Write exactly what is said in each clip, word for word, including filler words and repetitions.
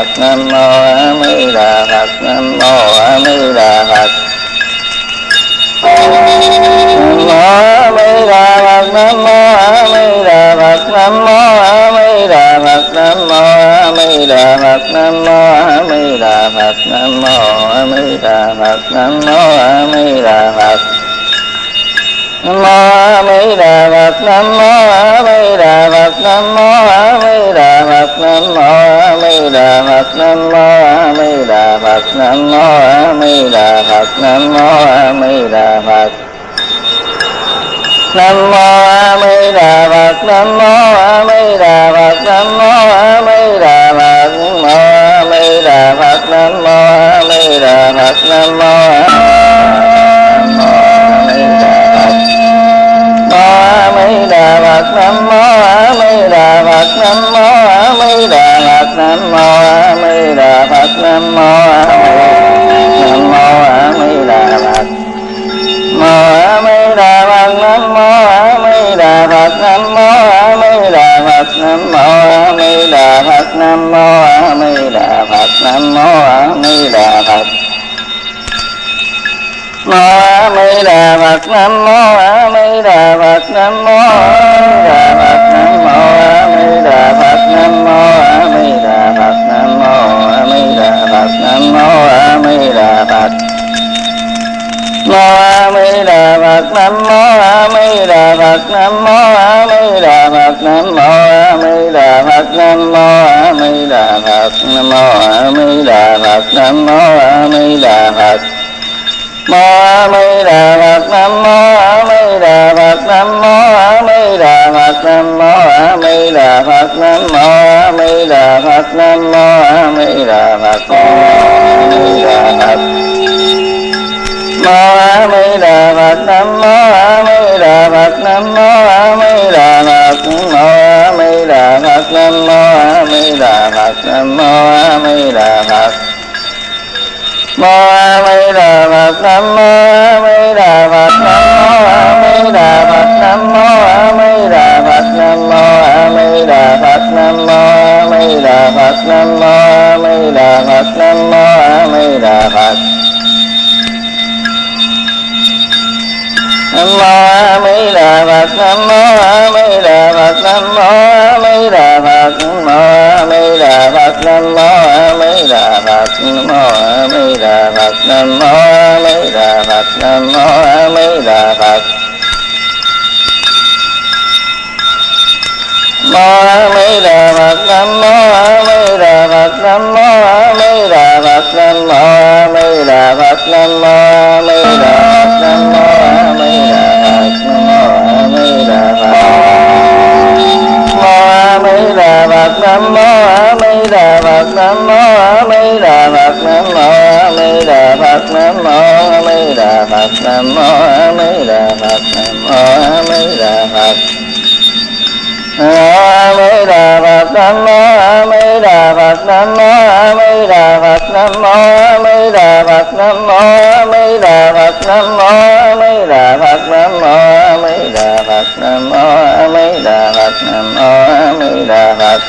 Phật, Nam mô A Di Đà Phật, Nam mô A Di Đà Phật. Nam mô A Di Đà Phật, Nam mô A Di Đà Phật, Nam mô A Di Đà Phật, Nam mô A Di Đà Phật, Nam mô A Di Đà Phật, Nam mô A Di Đà Phật, Nam mô A Di Đà Phật. Nam mô A Di Đà Phật, Nam mô A Di Đà Phật, Nam mô A Di Đà Phật, Nam mô A Di Đà Phật, Nam mô A Di Đà Phật, Nam mô A Di Đà Phật, Nam mô A Di Đà Phật. Nam mô A Di Đà Phật, Nam mô A Di Đà Phật, Nam mô A Di Đà Phật, Nam mô A Di Đà Phật, Nam mô A Di Đà Phật, Nam mô A Di Đà Phật, Nam mô A Di Đà Phật, Nam mô A Di Đà Phật, Nam mô A Di Đà Phật, Nam mô A Nam mô A Di Đà Phật. Mô A Di Đà Phật, Nam mô A Di Đà Phật, Nam mô A Di Đà Phật, Nam mô A Di Đà Phật, Nam mô A Di Đà Phật, Nam mô A Di Đà Phật. Mô A Di Đà Phật, Nam mô A Di Đà Phật, Nam mô A Di Đà Phật, Nam mô A Di Đà Phật, Nam mô A Di Đà Phật, Nam mô A Di Đà Phật, Nam mô A Di Đà Phật. Mô A Di Đà Phật, Nam mô A Di Đà Phật, Nam mô A Di Đà Phật, Nam mô A Di Đà Phật, Nam mô A Di Đà Phật, Nam mô A Di Đà Phật, Nam mô A Di Đà Phật. Mô A Di Đà Phật, Nam mô A Di Đà Phật, Nam mô A Di Đà Phật, Nam mô A Di Đà Phật, Nam mô A Di Đà Phật, Nam mô A Di Đà Phật, Nam mô A Di Đà Phật. Mô A Di Đà Phật, Nam mô A Di Đà Phật, Nam mô A Di Đà Phật, Mô A Di Đà Phật, Nam mô A Di Đà Phật, Nam mô A Di Đà Phật. Mô A Di Đà Phật, Nam mô A Di Đà Phật, Nam mô A Di Đà Phật, Nam mô A Di Đà Phật, Nam mô A Di Đà Phật, Nam mô A Di Đà Phật, Nam mô A Di Đà Phật. Nam mô A Di Đà Phật, Nam mô A Di Đà Phật, Nam mô A Di Đà Phật, Nam mô A Di Đà Phật, Nam mô A Di Đà Phật, Nam mô A Di Đà Phật, Nam mô A Di Đà Phật, Nam mô A Di Đà Phật. Mô A Di Đà Phật, Nam mô A Di Đà Phật, Nam mô A Di Đà Phật, Nam mô A Di Đà Phật, Nam mô A Di Đà Phật, Nam mô A Di Đà Phật, Nam mô A Di Đà Phật. Mô A Di Đà Phật, Nam mô A Di Đà Phật, Nam mô A Di Đà Phật, Nam mô A Di Đà Phật, Nam mô A Di Đà Phật, Nam mô A Di Đà Phật, Nam mô A Di Đà Phật. Nam mô A Di Đà Phật, Nam mô A Di Đà Phật, Nam mô A Di Đà Phật, Nam mô A Di Đà Phật, Nam mô A Di Đà Phật, Nam mô A Di Đà Phật, Nam mô A Di Đà Phật, Nam mô A Di Đà Phật, Nam mô A Di Đà Phật.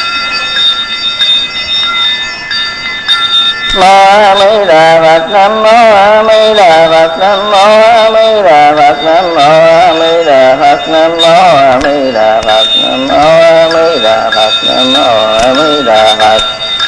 Mô A Di Đà Phật, Nam mô A Di Đà Phật, Nam mô A Di Đà Phật, Nam mô A Di Đà Phật, Nam mô A Di Đà Phật, Nam mô A Di Đà Phật, Nam mô A Di Đà Phật.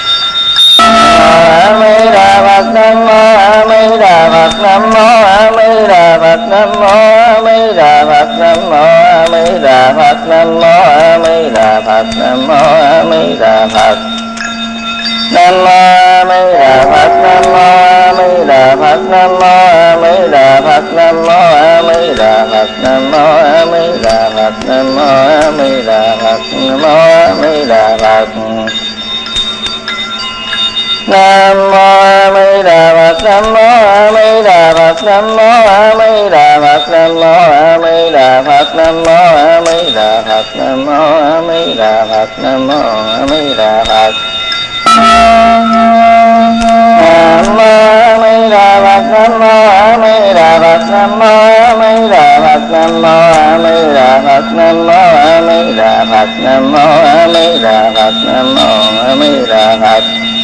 A Di Đà Phật, Nam mô A Di Đà Phật, Nam mô A Di Đà Phật, Nam mô A Di Đà Phật, Nam mô A Di Đà Phật, Nam mô A Di Đà Phật, Nam mô A Di Đà Phật. Nam mô A Di Đà Phật, Nam mô A Di Đà Phật, Nam mô A Di Đà Phật, Nam mô A Di Đà Phật, Nam mô A Di Đà Phật, Nam mô A Di Đà Phật, Nam mô A Di Đà Phật. Nam mô A Di Đà Phật, Nam mô A Di Đà Phật, Nam mô A Di Đà Phật, Nam mô A Di Đà Phật, Nam mô A Di Đà Phật, Nam mô A Di Đà Phật, Nam mô A Di Đà Phật. Nam mô A Di Đà Phật, Nam mô A Di Đà Phật, Nam mô A Di Đà Phật, Nam mô A Di Đà Phật, Nam mô A Di Đà Phật, Nam mô A Di Đà Phật, Nam mô A Di Đà Phật.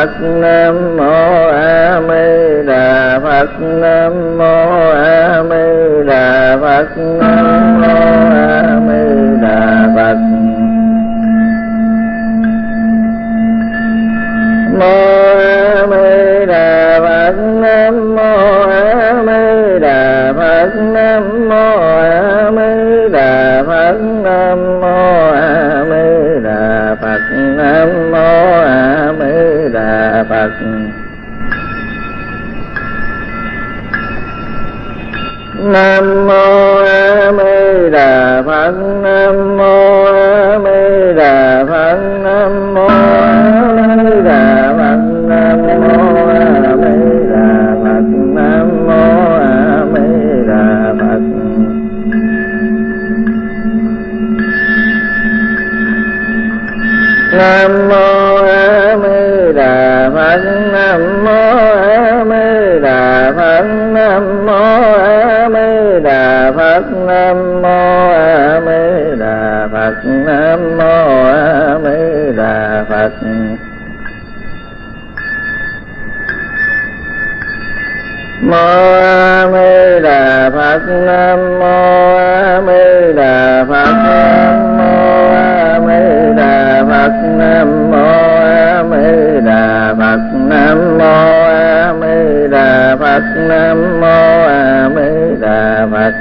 Phật, Nam mô A Di Đà Phật, Nam mô A Di Đà Phật, Nam mô A Di Đà Phật. Mô A Di Đà Phật, Nam mô A Di Đà Phật, Nam mô A Di Đà Phật, Nam mô A Di Đà Phật, Nam mô A Di Đà Phật. Nam mô A Di Đà Phật, Nam mô A Di Đà Phật, Nam mô A Di Đà Phật, Nam mô A Di Đà Phật, Nam mô A Di Đà Phật. Nam mô A Di Đà Phật, Nam mô A Di Đà Phật, Nam mô A Di Đà Phật, Nam mô A Di Đà Phật, Nam mô A Di Đà Phật. Mô A Di Đà Phật, Nam mô A Di Đà Phật, Nam mô A Di Đà Phật, Nam mô A Di Đà Phật, Nam mô A Di Đà Phật, Nam mô A Di Đà Phật.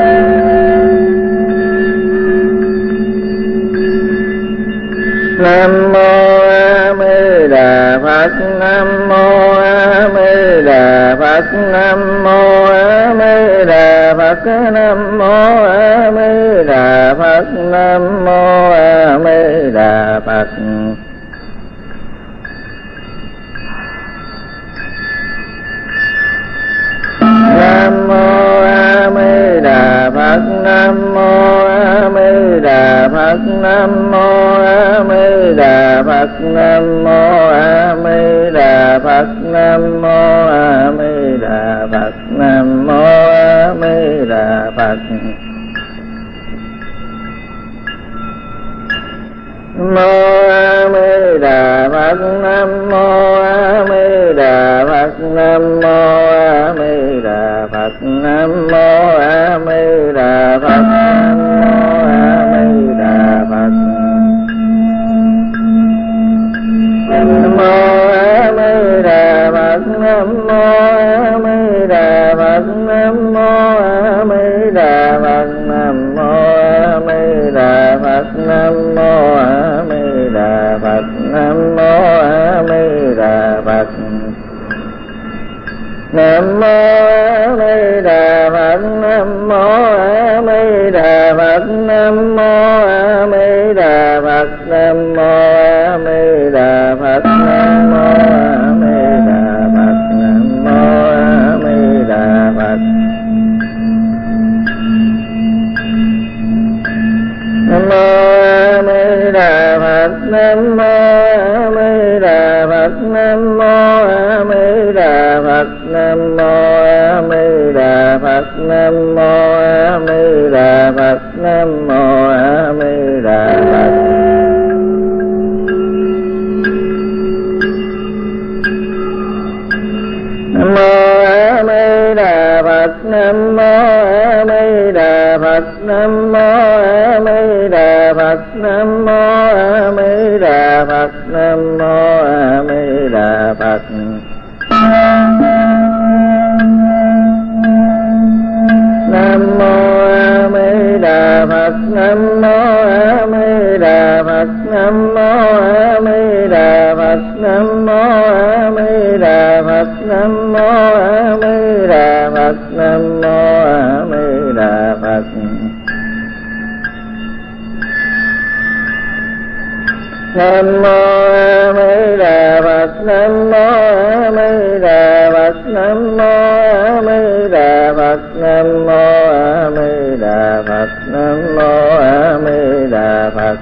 Nam mô A Di Đà Phật, Nam mô A Di Đà Phật, Nam mô A Di Đà Phật, Nam mô A Di Đà Phật, Nam mô A Di Đà Phật. Nam mô A Di Đà Phật, Nam mô A Di Đà Phật, Nam mô A Di Đà Phật, Nam mô A Di Đà Phật, Nam mô A Di Đà Phật, Nam mô A Di Đà Phật. Mô A Di Đà Phật, Nam mô A Di Đà Phật, Nam mô A Di Đà Phật, Nam mô A Di Đà Phật, Nam mô A Di Đà Phật. Nam mô A Di Đà Phật, Nam mô A Di Đà Phật, Nam mô A Di Đà Phật, Nam mô A Di Đà Phật, Nam mô A Di Đà Phật, Nam mô A Di Đà Phật. Nam mô A Di Đà Phật, Nam mô A Di Đà Phật, Nam mô A Di Đà Phật, Nam mô A Di Đà Phật, Nam mô A Di Đà Phật, Nam mô A Di Đà Phật. Nam mô A Di Đà Phật, Nam mô A Di Đà Phật, Nam mô A Di Đà Phật, Nam mô A Di Đà Phật, Nam mô A Di Đà Phật, Nam mô A Di Đà Phật. Nam mô A Di Đà Phật, Nam mô A Di Đà Phật, Nam mô A Di Đà Phật, Nam mô A Di Đà Phật, Nam mô A Di Đà Phật. Nam mô A Di Đà Phật, Nam mô A Di Đà Phật, Nam mô A Di Đà Phật, Nam mô A Di Đà Phật, Nam mô A Di Đà Phật, Nam mô A Di Đà Phật. Nam mô A Di Đà Phật, Nam mô A Di Đà Phật, Nam mô A Di Đà Phật, Nam mô A Di Đà Phật, Nam mô A Di Đà Phật.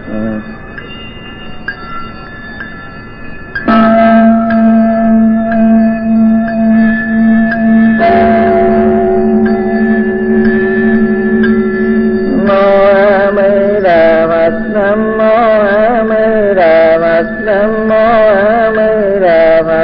Nam mô A Di Đà Phật, Nam mô A Di Đà Phật,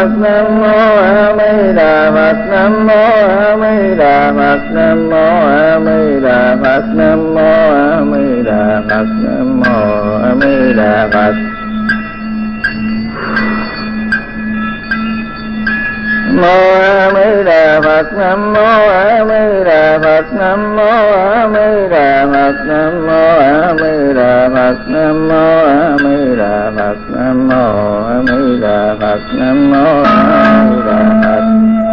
Phật, Nam mô A Di Đà Phật, Nam mô A Di Đà Phật, Nam mô A Di Đà Phật, Nam mô A Di Đà Phật, Nam mô A Di Đà Phật. Mô A Di Đà Phật, Nam mô A Di Đà Phật, Nam mô A Di Đà Phật, Nam mô A Di Đà Phật, Nam mô A Di Đà Phật, Nam mô A Di Đà Phật, Nam mô A Di Đà Phật.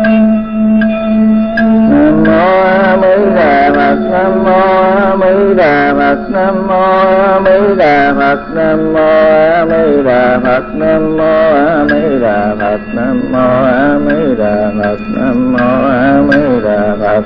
Nam mô A Di Đà Phật, Nam mô A Di Đà Phật, Nam mô A Di Đà Phật, Nam mô A Di Đà Phật, Nam mô A Di Đà Phật, Nam mô A Di Đà Phật, Nam mô A Di Đà Phật.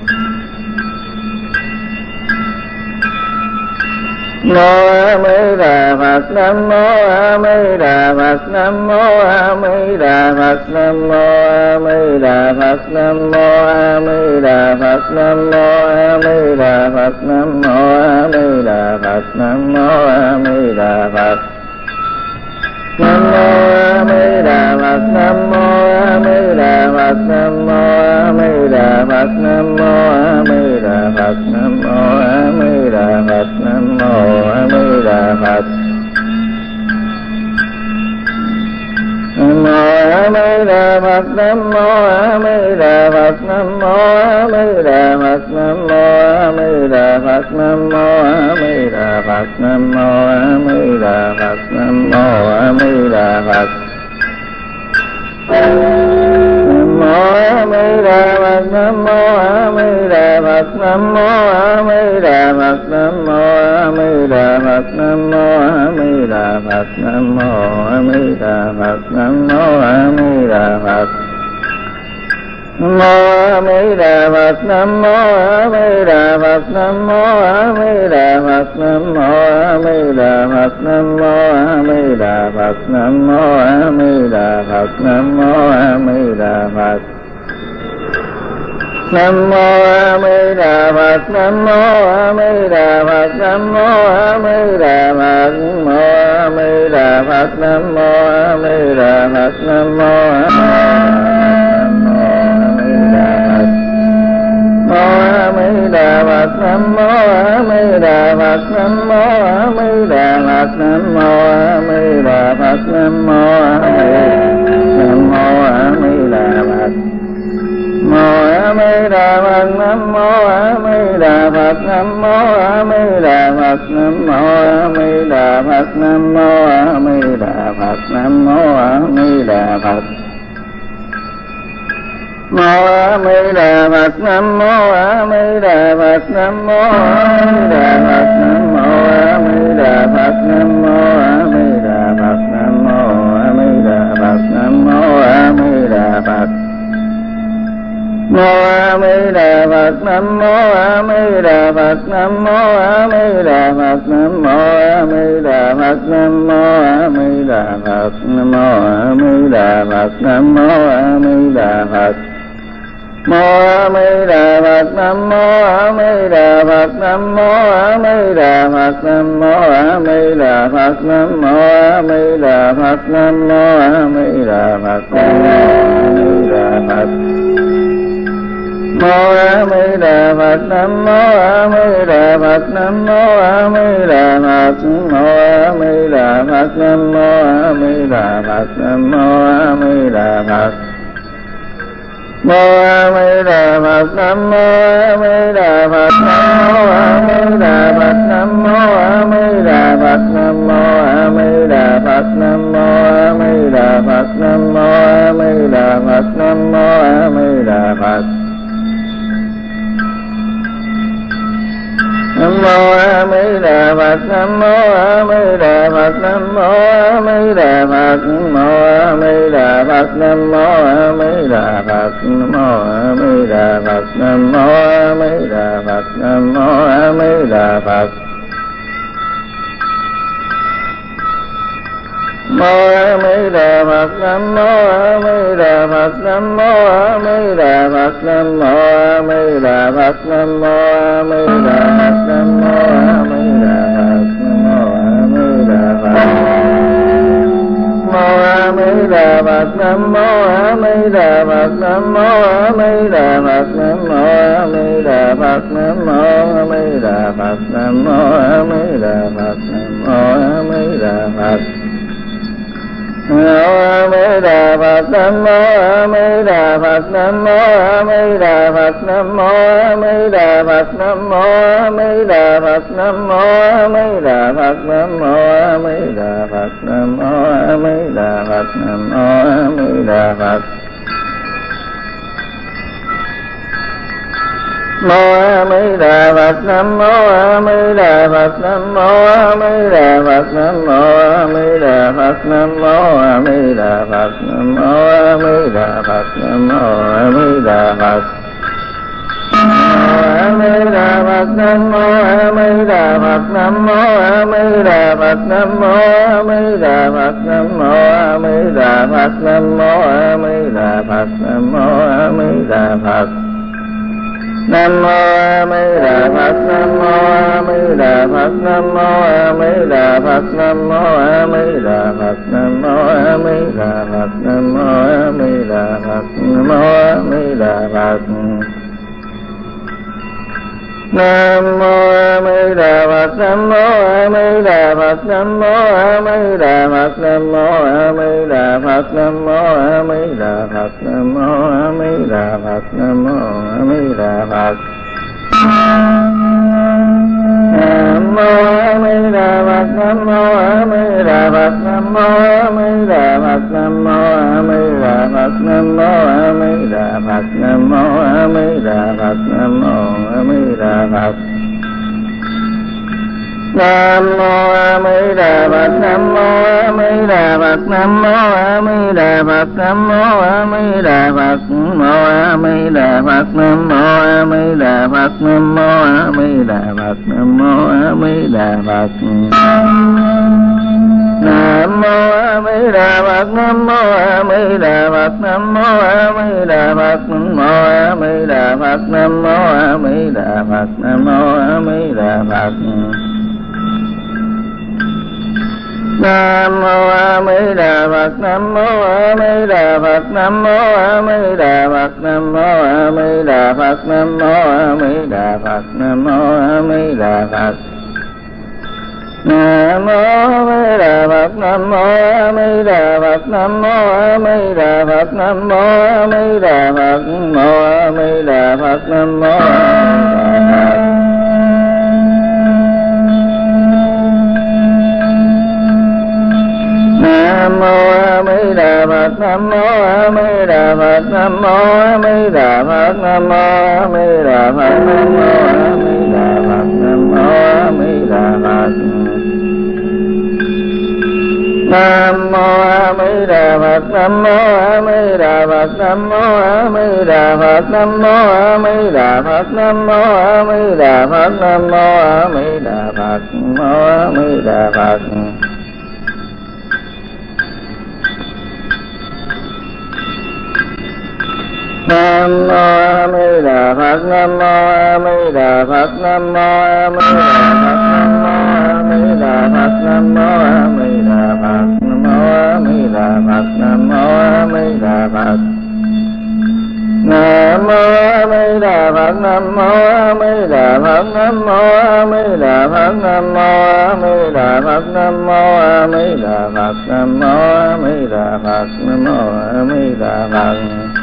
Mô A Di Đà Phật, Nam mô A Di Đà Phật, Nam mô A Di Đà Phật, Nam mô A Di Đà Phật, Nam mô A Di Đà Phật, Nam mô A Di Đà Phật, Nam mô A Di Đà Phật, Nam mô A Di Đà Phật. Nam mô A Di Đà Phật, Nam mô A Di Đà Phật, Nam mô A Di Đà Phật, Nam mô A Di Đà Phật, Nam mô A Di Đà Phật, Nam mô A Di Đà Phật. Nam mô A Di Đà Phật, Nam mô A Di Đà Phật, Nam mô A Di Đà Phật, Nam mô A Di Đà Phật, Nam mô A Di Đà Phật, Nam mô A Di Đà Phật, Nam mô A Di Đà Phật. Nam mô A Di Đà Phật, Nam mô A Di Đà Phật, Nam mô A Di Đà Phật, Nam mô A Di Đà Phật, Nam mô A Di Đà Phật, Nam mô A Di Đà Phật, Nam mô A Di Đà Phật. Nam mô A Di Đà Phật, Nam mô A Di Đà Phật, Nam mô A Di Đà Phật, Nam mô A Di Đà Phật, Nam mô A Di Đà Phật, Nam mô A Di Đà Phật, Nam mô A Di Đà Phật. Nam mô A Di Đà Phật, Nam mô A Di Đà Phật, Nam mô A Di Đà Phật, Nam mô A Di Đà Phật, Nam mô A Di Đà Phật, Nam mô A Di Đà Phật. Mô A Di Đà Phật, Nam mô A Di Đà Phật, Nam mô A Di Đà Phật, Nam mô A Di Đà Phật, Nam mô A Di Đà Phật. Mô A Di Đà Phật, Nam mô A Di Đà Phật, Nam mô A Di Đà Phật, Nam mô A Di Đà Phật, Nam mô A Di Đà Phật, Nam mô A Di Đà Phật. Mô A Di Đà Phật, Nam mô A Di Đà Phật, Nam mô A Di Đà Phật, Nam mô A Di Đà Phật, Nam mô A Di Đà Phật, Nam mô A Di Đà Phật, Nam mô A Di Đà Phật. Mô A Di Đà Phật, Nam mô A Di Đà Phật, Nam mô A Di Đà Phật, Nam mô A Di Đà Phật, Nam mô A Di Đà Phật, Nam mô A Di Đà Phật, Nam mô A Di Đà Phật. Mô A Di Đà Phật, Nam mô A Di Đà Phật, Nam mô A Di Đà Phật, Nam mô A Di Đà Phật, Nam mô A Di Đà Phật, Nam mô A Di Đà Phật, Nam mô A Di Đà Phật. Mô A Di Đà Phật, Nam mô A Di Đà Phật, Nam mô A Di Đà Phật, Mô A Di Đà Phật, Nam mô A Di Đà Phật, Nam mô A Di Đà Phật. Mô A Di Đà Phật, Nam mô A Di Đà Phật, Nam mô A Di Đà Phật, Nam mô A Di Đà Phật, Nam mô A Di Đà Phật, Nam mô A Di Đà Phật, Nam mô A Di Đà Phật, Nam mô A Di Đà Phật. Nam mô A Di Đà Phật, Nam mô A Di Đà Phật, Nam mô A Di Đà Phật, Nam mô A Di Đà Phật, Nam mô A Di Đà Phật, Nam mô A Di Đà Phật, Nam mô A Di Đà Phật, Nam mô A Di Đà Phật. Mô A Di Đà Phật, Nam mô A Di Đà Phật, Nam mô A Di Đà Phật, Nam mô A Di Đà Phật, Nam mô A Di Đà Phật, Nam mô A Di Đà Phật, Nam mô A Di Đà Phật. Mô A Di Đà Phật, Nam mô A Di Đà Phật, Nam mô A Di Đà Phật, Nam mô A Di Đà Phật, Nam mô A Di Đà Phật, Nam mô A Di Đà Phật, Nam mô A Di Đà Phật. Nam mô A Di Đà Phật, Nam mô A Di Đà Phật, Nam mô A Di Đà Phật, Nam mô A Di Đà Phật, Nam mô A Di Đà Phật, Nam mô A Di Đà Phật, Nam mô A Di Đà Phật, Nam mô A Di Đà Phật, Nam mô A Di Đà Phật. Mô A Di Đà Phật, Nam mô A Di Đà Phật, Nam mô A Di Đà Phật, Nam mô A Di Đà Phật, Nam mô A Di Đà Phật, Nam mô A Di Đà Phật, Nam mô A Di Đà Phật. A Di Đà Phật, Nam mô A Di Đà Phật, Nam mô A Di Đà Phật, Nam mô A Di Đà Phật, Nam mô A Di Đà Phật, Nam mô A Di Đà Phật, Nam mô A Di Đà Phật. Nam mô A Di Đà Phật, Nam mô A Di Đà Phật, Nam mô A Di Đà Phật, Nam mô A Di Đà Phật, Nam mô A Di Đà Phật, Nam mô A Di Đà Phật, Nam mô A Di Đà Phật. Nam mô A Di Đà Phật, Nam mô A Di Đà Phật, Nam mô A Di Đà Phật, Nam mô A Di Đà Phật, Nam mô A Di Đà Phật, Nam mô A Di Đà Phật, Nam mô A Di Đà Phật. Nam mô A Di Đà Phật, Nam mô A Di Đà Phật, Nam mô A Di Đà Phật, Nam mô A Di Đà Phật, Nam mô A Di Đà Phật, Nam mô A Di Đà Phật, Nam mô A Di Đà Phật. Nam mô A Di Đà Phật, Nam mô A Di Đà Phật, Nam mô A Di Đà Phật, Nam mô A Di Đà Phật, Mô A Di Đà Phật, Nam mô A Di Đà Phật, Nam mô A Di Đà Phật, Nam mô A Di Đà Phật. Nam mô A Di Đà Phật, Nam mô A Di Đà Phật, Nam mô A Di Đà Phật, Nam mô A Di Đà Phật, Nam mô A Di Đà Phật, Nam mô A Di Đà Phật. Nam mô A Di Đà Phật, Nam mô A Di Đà Phật, Nam mô A Di Đà Phật, Nam mô A Di Đà Phật, Nam mô A Di Đà Phật, Nam mô A Di Đà Phật. Nam mô A Di Đà Phật, Nam mô A Di Đà Phật, Nam mô A Di Đà Phật, Nam mô A Di Đà Phật, mô A Di Đà Phật, Nam mô A Di Đà Phật. Nam mô A Di Đà Phật, Nam mô A Di Đà Phật, Nam mô A Di Đà Phật, Nam mô A Di Đà Phật, Nam mô A Di Đà Phật, Nam mô A Di Đà Phật. Nam mô A Di Đà Phật, Nam mô A Di Đà Phật, Nam mô A Di Đà Phật, Nam mô A Di Đà Phật, Nam mô A Di Đà Phật, Nam mô A Di Đà Phật, mô A Di Đà Phật. Nam mô A Di Đà Phật, Nam mô A Di Đà Phật, Nam mô A Di Đà Phật, Nam mô A Di Đà Phật, Nam mô A Di Đà Phật, Nam mô A Di Đà Phật, Nam mô A Di Đà Phật. Nam mô A Di Đà Phật, Nam mô A Di Đà Phật, Nam mô A Di Đà Phật, Nam mô A Di Đà Phật, Nam mô A Di Đà Phật, Nam mô A Di Đà Phật, Nam mô A Di Đà Phật.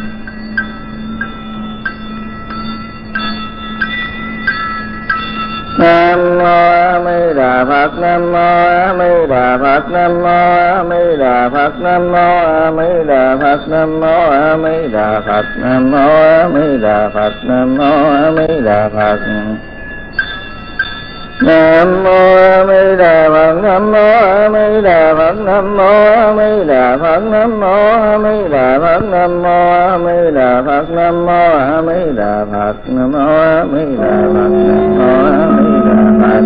Nam mô A Di Đà Phật, Nam mô A Di Đà Phật, Nam mô A Di Đà Phật, Nam mô A Di Đà Phật, Nam mô A Di Đà Phật, Nam mô A Di Đà Phật, Nam mô A Di Đà Phật. Nam mô A Di Đà Phật, Nam mô A Di Đà Phật, Nam mô A Di Đà Phật, Nam mô A Di Đà Phật, Nam mô A Di Đà Phật, Nam mô A Di Đà Phật, Nam mô A Di Đà Phật, Nam mô A Di Đà Phật.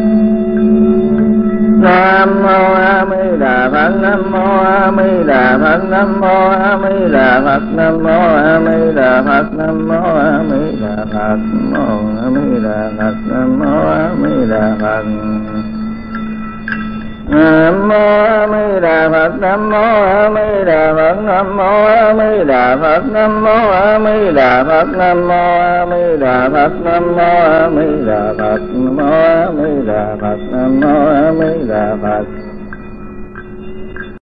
Nam mô A Di Đà Phật, Nam mô A Di Đà Phật, Nam mô A Di Đà Phật, Nam mô A Di Đà Phật, Nam mô A Di Đà Phật, Nam mô A Di Đà Phật, Nam mô A Di Đà Phật. Nam mô A Di Đà Phật, Nam mô A Di Đà Phật, Nam mô A Di Đà Phật, Nam mô A Di Đà Phật, Nam mô A Di Đà Phật, Nam mô A Di Đà Phật, Nam mô A Di Đà Phật, Nam mô A Di Đà Phật.